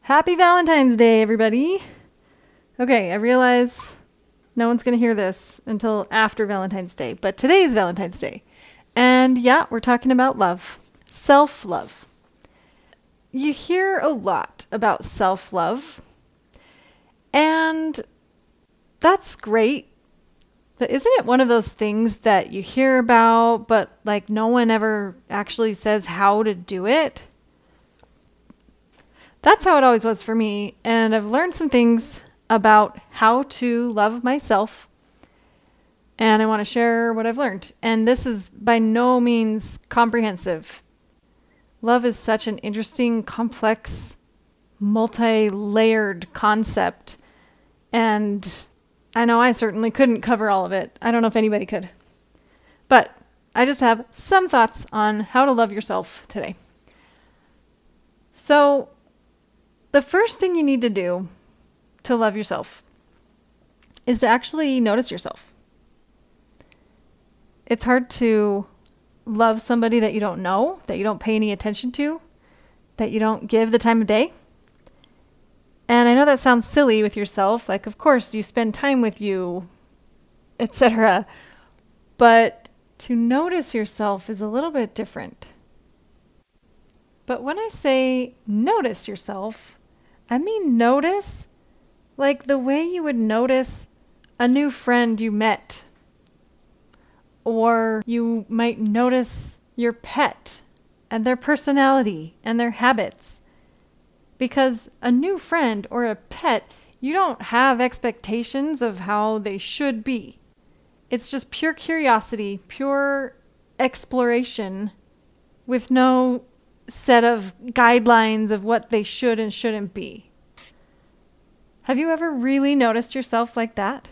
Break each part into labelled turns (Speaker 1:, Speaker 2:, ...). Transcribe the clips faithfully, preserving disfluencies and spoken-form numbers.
Speaker 1: Happy Valentine's Day, everybody. Okay, I realize no one's going to hear this until after Valentine's Day, but today is Valentine's Day. And yeah, we're talking about love. Self-love. You hear a lot about self-love, and that's great. But isn't it one of those things that you hear about, but like no one ever actually says how to do it? That's how it always was for me, and I've learned some things about how to love myself, and I want to share what I've learned. And this is by no means comprehensive. Love is such an interesting, complex, multi-layered concept, and I know I certainly couldn't cover all of it. I don't know if anybody could. But I just have some thoughts on how to love yourself today. So, the first thing you need to do to love yourself is to actually notice yourself. It's hard to love somebody that you don't know, that you don't pay any attention to, that you don't give the time of day. And I know that sounds silly with yourself, like of course you spend time with you, et cetera. But to notice yourself is a little bit different. But when I say notice yourself, I mean notice like the way you would notice a new friend you met. Or you might notice your pet and their personality and their habits. Because a new friend or a pet, you don't have expectations of how they should be. It's just pure curiosity, pure exploration with no set of guidelines of what they should and shouldn't be. Have you ever really noticed yourself like that?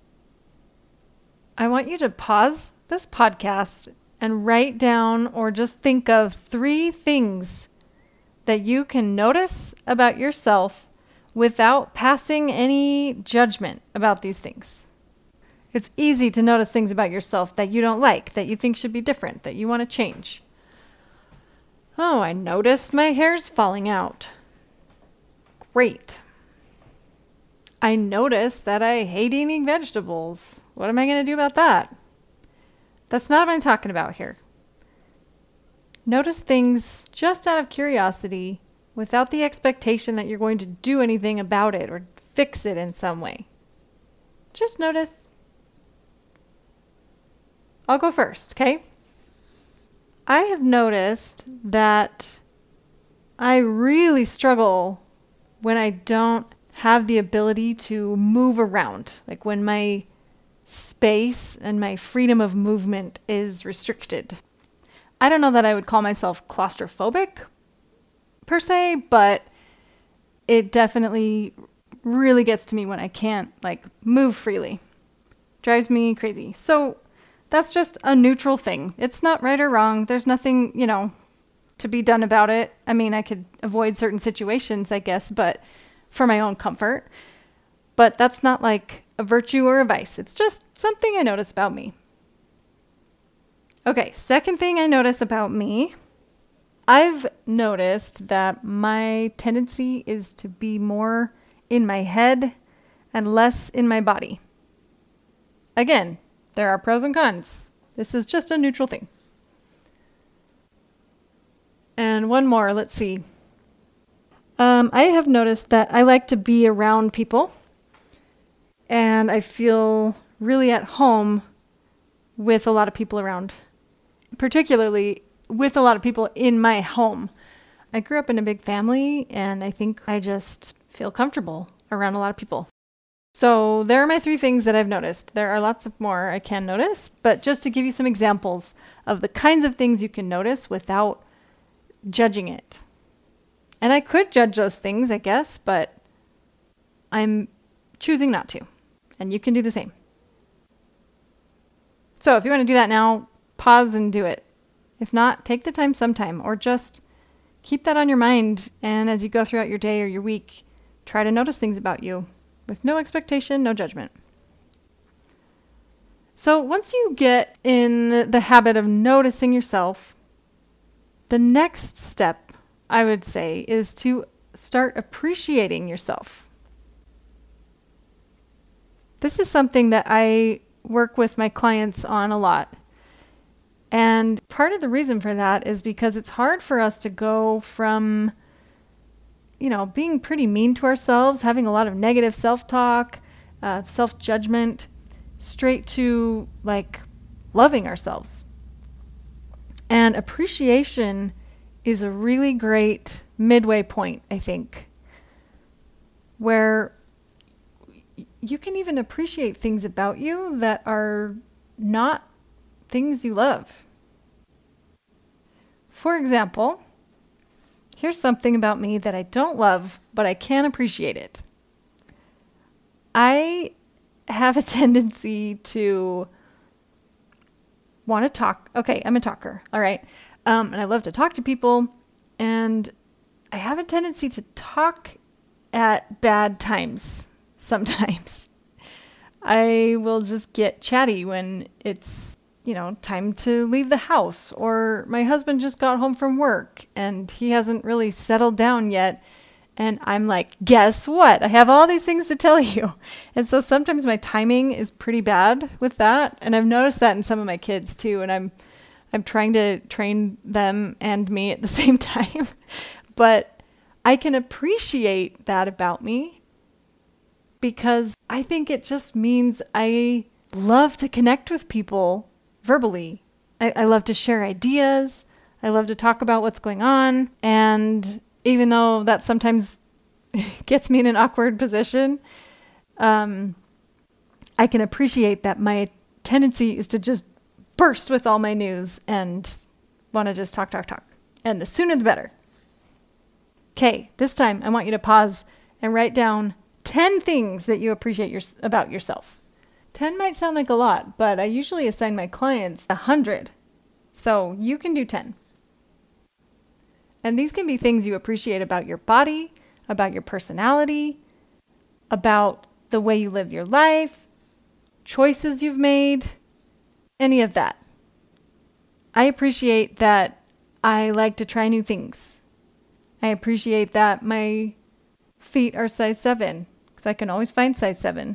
Speaker 1: I want you to pause this podcast and write down or just think of three things that you can notice about yourself without passing any judgment about these things. It's easy to notice things about yourself that you don't like, that you think should be different, that you want to change. Oh, I noticed my hair's falling out. Great. I noticed that I hate eating vegetables. What am I going to do about that? That's not what I'm talking about here. Notice things just out of curiosity without the expectation that you're going to do anything about it or fix it in some way. Just notice. I'll go first, okay? I have noticed that I really struggle when I don't have the ability to move around. Like when my space and my freedom of movement is restricted. I don't know that I would call myself claustrophobic per se, but it definitely really gets to me when I can't like move freely. Drives me crazy. So that's just a neutral thing. It's not right or wrong. There's nothing, you know, to be done about it. I mean, I could avoid certain situations, I guess, but for my own comfort. But that's not like a virtue or a vice. It's just something I notice about me. Okay, second thing I notice about me, I've noticed that my tendency is to be more in my head and less in my body. Again, there are pros and cons. This is just a neutral thing. And one more, let's see. Um, I have noticed that I like to be around people, and I feel really at home with a lot of people around, particularly with a lot of people in my home. I grew up in a big family, and I think I just feel comfortable around a lot of people. So there are my three things that I've noticed. There are lots of more I can notice, but just to give you some examples of the kinds of things you can notice without judging it. And I could judge those things, I guess, but I'm choosing not to. And you can do the same. So if you want to do that now, pause and do it. If not, take the time sometime, or just keep that on your mind. And as you go throughout your day or your week, try to notice things about you with no expectation, no judgment. So once you get in the habit of noticing yourself, the next step, I would say, is to start appreciating yourself. This is something that I work with my clients on a lot. And part of the reason for that is because it's hard for us to go from, you know, being pretty mean to ourselves, having a lot of negative self-talk, uh, self-judgment, straight to like loving ourselves. And appreciation is a really great midway point, I think, where you can even appreciate things about you that are not things you love. For example, here's something about me that I don't love, but I can appreciate it. I have a tendency to want to talk. Okay, I'm a talker. All right. Um, and I love to talk to people. And I have a tendency to talk at bad times sometimes. I will just get chatty when it's, you know, time to leave the house, or my husband just got home from work and he hasn't really settled down yet. And I'm like, guess what? I have all these things to tell you. And so sometimes my timing is pretty bad with that. And I've noticed that in some of my kids too. And I'm I'm trying to train them and me at the same time. But I can appreciate that about me because I think it just means I love to connect with people verbally. I, I love to share ideas. I love to talk about what's going on. And even though that sometimes gets me in an awkward position, um, I can appreciate that my tendency is to just burst with all my news and want to just talk, talk, talk. And the sooner the better. Okay, this time I want you to pause and write down ten things that you appreciate your, about yourself. ten might sound like a lot, but I usually assign my clients one hundred. So you can do ten. And these can be things you appreciate about your body, about your personality, about the way you live your life, choices you've made, any of that. I appreciate that I like to try new things. I appreciate that my feet are size seven, because I can always find size seven.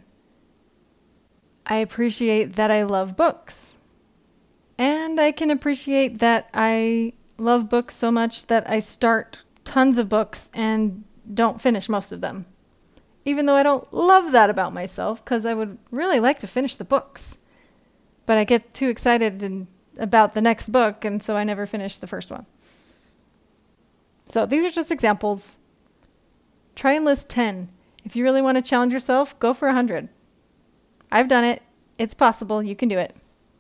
Speaker 1: I appreciate that I love books. And I can appreciate that I love books so much that I start tons of books and don't finish most of them. Even though I don't love that about myself, because I would really like to finish the books. But I get too excited and, about the next book, and so I never finish the first one. So these are just examples. Try and list ten. If you really want to challenge yourself, go for one hundred. I've done it. It's possible. You can do it.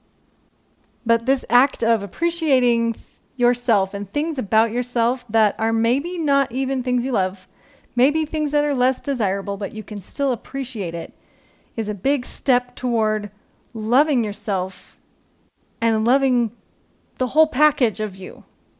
Speaker 1: But this act of appreciating yourself and things about yourself that are maybe not even things you love, maybe things that are less desirable, but you can still appreciate it, is a big step toward loving yourself and loving the whole package of you.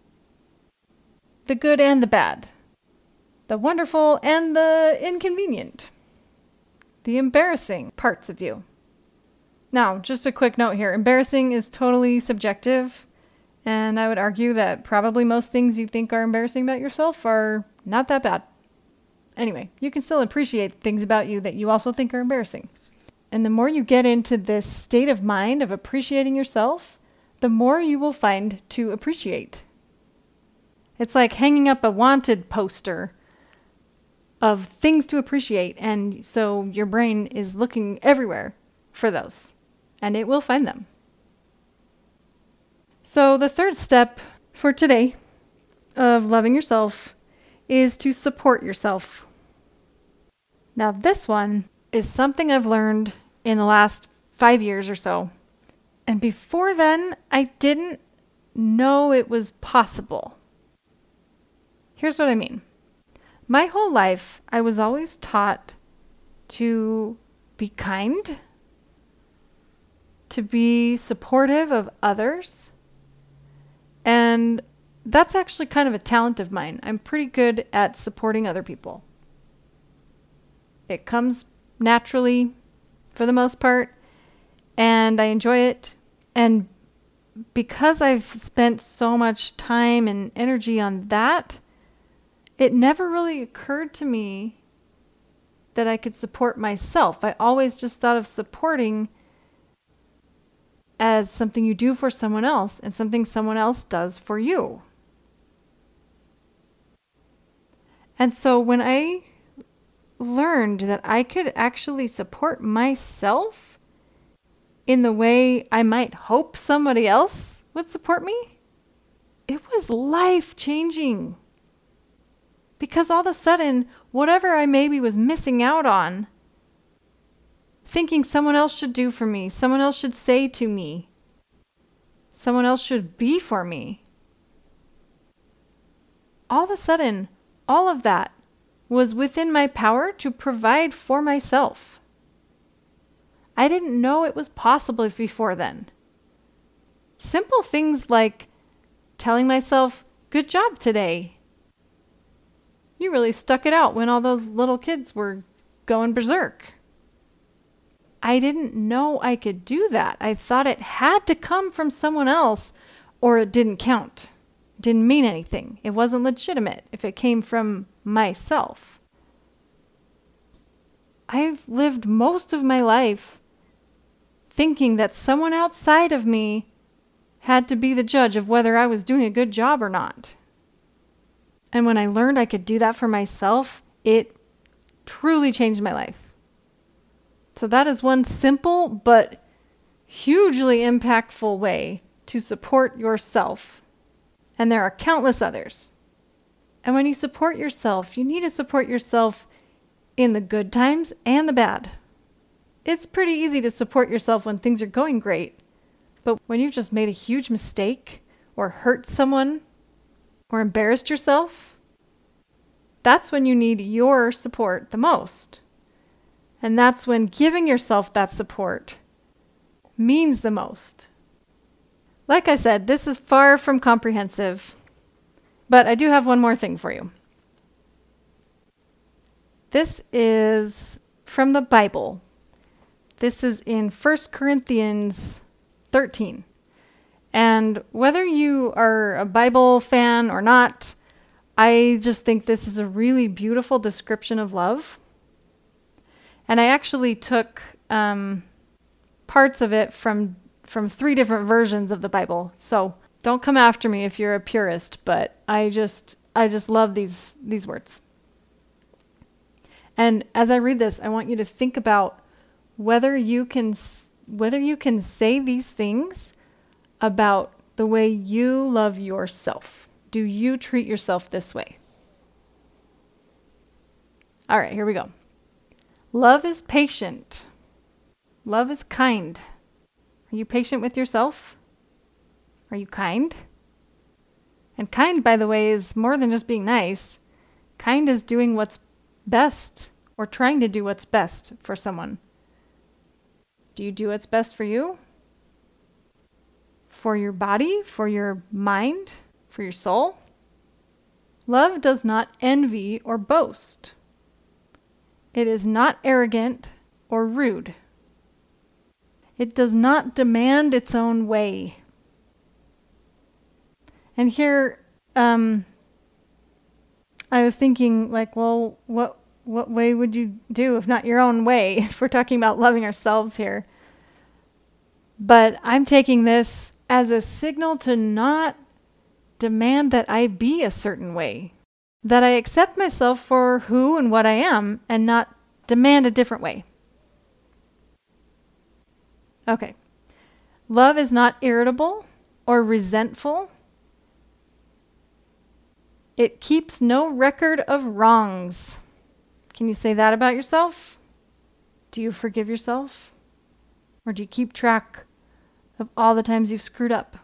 Speaker 1: The good and the bad. The wonderful and the inconvenient. The embarrassing parts of you. Now, just a quick note here. Embarrassing is totally subjective. And I would argue that probably most things you think are embarrassing about yourself are not that bad. Anyway, you can still appreciate things about you that you also think are embarrassing. And the more you get into this state of mind of appreciating yourself, the more you will find to appreciate. It's like hanging up a wanted poster of things to appreciate. And so your brain is looking everywhere for those. And it will find them. So the third step for today of loving yourself is to support yourself. Now this one is something I've learned in the last five years or so. And before then, I didn't know it was possible. Here's what I mean. My whole life, I was always taught to be kind, to be supportive of others. And that's actually kind of a talent of mine. I'm pretty good at supporting other people. It comes naturally for the most part, and I enjoy it. And because I've spent so much time and energy on that, it never really occurred to me that I could support myself. I always just thought of supporting as something you do for someone else and something someone else does for you. And so when I learned that I could actually support myself in the way I might hope somebody else would support me, it was life-changing. Because all of a sudden, whatever I maybe was missing out on, thinking someone else should do for me, someone else should say to me, someone else should be for me, all of a sudden, all of that was within my power to provide for myself. I didn't know it was possible before then. Simple things like telling myself, good job today. You really stuck it out when all those little kids were going berserk. I didn't know I could do that. I thought it had to come from someone else or it didn't count. It didn't mean anything. It wasn't legitimate if it came from myself. I've lived most of my life thinking that someone outside of me had to be the judge of whether I was doing a good job or not. And when I learned I could do that for myself, it truly changed my life. So that is one simple but hugely impactful way to support yourself. And there are countless others. And when you support yourself, you need to support yourself in the good times and the bad. It's pretty easy to support yourself when things are going great. But when you've just made a huge mistake or hurt someone or embarrassed yourself, that's when you need your support the most. And that's when giving yourself that support means the most. Like I said, this is far from comprehensive, but I do have one more thing for you. This is from the Bible. This is in First Corinthians thirteen. And whether you are a Bible fan or not, I just think this is a really beautiful description of love. And I actually took um, parts of it from from three different versions of the Bible. So don't come after me if you're a purist, but I just I just love these these words. And as I read this, I want you to think about whether you can whether you can say these things about the way you love yourself. Do you treat yourself this way? All right, here we go. Love is patient. Love is kind. Are you patient with yourself? Are you kind? And kind, by the way, is more than just being nice. Kind is doing what's best or trying to do what's best for someone. Do you do what's best for you? For your body? For your mind? For your soul? Love does not envy or boast. It is not arrogant or rude. It does not demand its own way. And here, um, I was thinking, like, well, what what way would you do if not your own way? If we're talking about loving ourselves here. But I'm taking this as a signal to not demand that I be a certain way. That I accept myself for who and what I am and not demand a different way. Okay. Love is not irritable or resentful. It keeps no record of wrongs. Can you say that about yourself? Do you forgive yourself? Or do you keep track of all the times you've screwed up?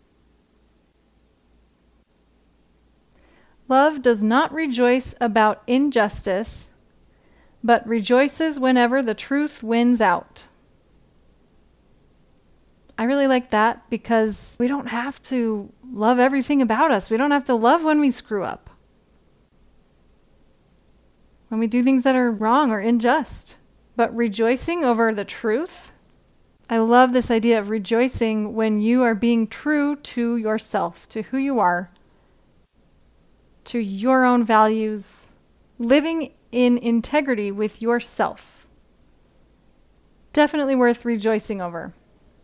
Speaker 1: Love does not rejoice about injustice, but rejoices whenever the truth wins out. I really like that because we don't have to love everything about us. We don't have to love when we screw up. When we do things that are wrong or unjust. But rejoicing over the truth. I love this idea of rejoicing when you are being true to yourself, to who you are. to your own values, living in integrity with yourself. Definitely worth rejoicing over.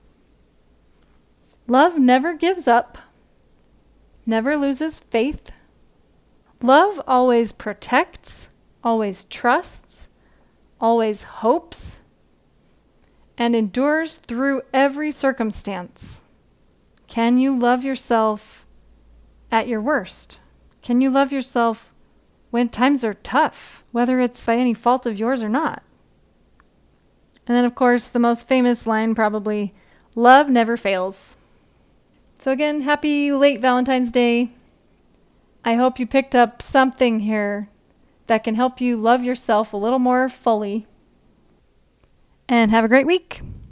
Speaker 1: Love never gives up, never loses faith. Love always protects, always trusts, always hopes, and endures through every circumstance. Can you love yourself at your worst? Can you love yourself when times are tough, whether it's by any fault of yours or not? And then, of course, the most famous line probably, love never fails. So again, happy late Valentine's Day. I hope you picked up something here that can help you love yourself a little more fully. And have a great week.